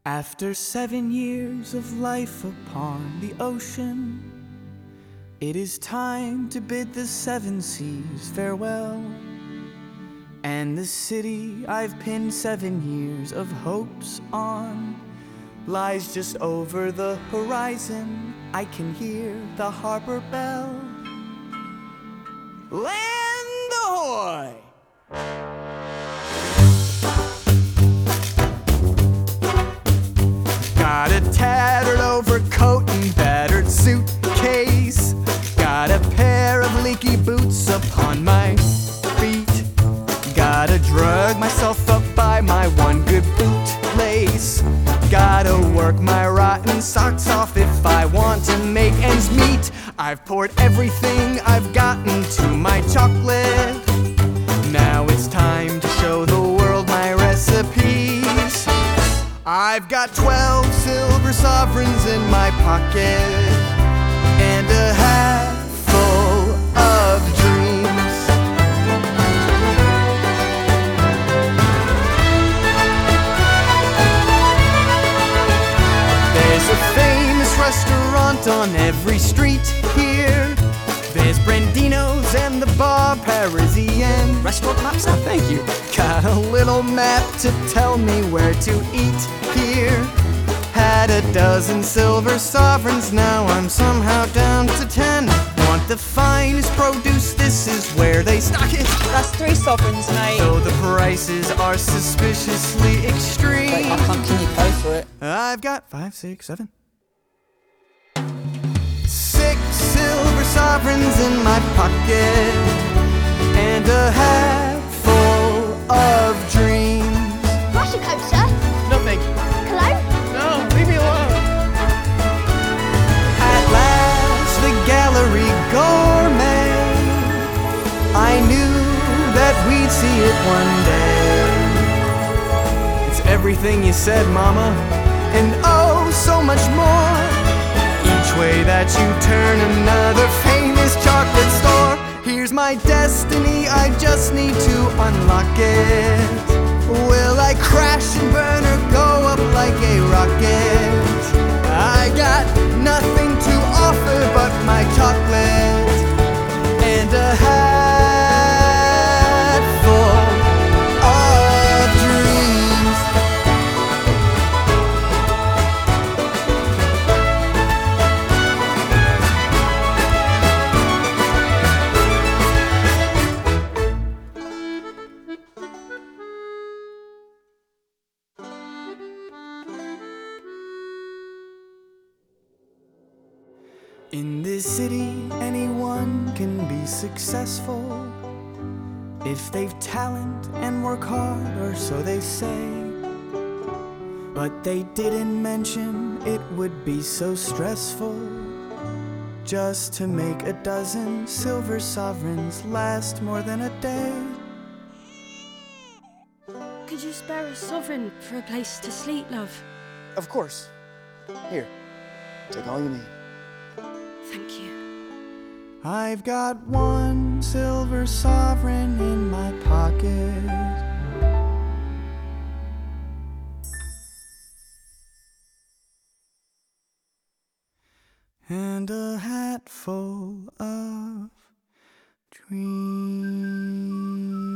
After 7 years of life upon the ocean, it is time to bid the 7 seas farewell. And the city I've pinned 7 years of hopes on lies just over the horizon. I can hear the harbor bell. Land ahoy! Got a tattered overcoat and battered suitcase. Got a pair of leaky boots upon my feet. Gotta drug myself up by my one good bootlace. Gotta work my rotten socks off if I want to make ends meet. I've poured everything I've gotten to my chocolate. Now it's time to show the world my recipes. I've got 12 silver sovereigns in my pocket and a hat full of dreams. There's a famous restaurant on every street here. There's Brandino's and the Bar Parisien. Restaurant maps, thank you. Got a little map to tell me where to eat here. Had a dozen silver sovereigns, now I'm somehow down to 10. Want the finest produce, this is where they stock it. That's 3 sovereigns, mate. So the prices are suspiciously extreme. Wait, can you pay for it? I've got 5, 6, 7. 6 silver sovereigns in my pocket and a hat full of dreams. What's your coat, sir? No thank you. Cologne? No, leave me alone. At last, the gallery gourmet. I knew that we'd see it one day. It's everything you said, Mama, and oh, so much more. Each way that you turn, another famous chocolate store. Here's my destiny, I just need to unlock it. Will I crash and burn or go up like a rocket? I got nothing to offer but my chocolate and a hat full of dreams. In this city, anyone can be successful if they've talent and work hard, or so they say. But they didn't mention it would be so stressful just to make a dozen silver sovereigns last more than a day. Could you spare a sovereign for a place to sleep, love? Of course. Here, take all you need. Thank you. I've got 1 silver sovereign in my pocket and a hat full of dreams.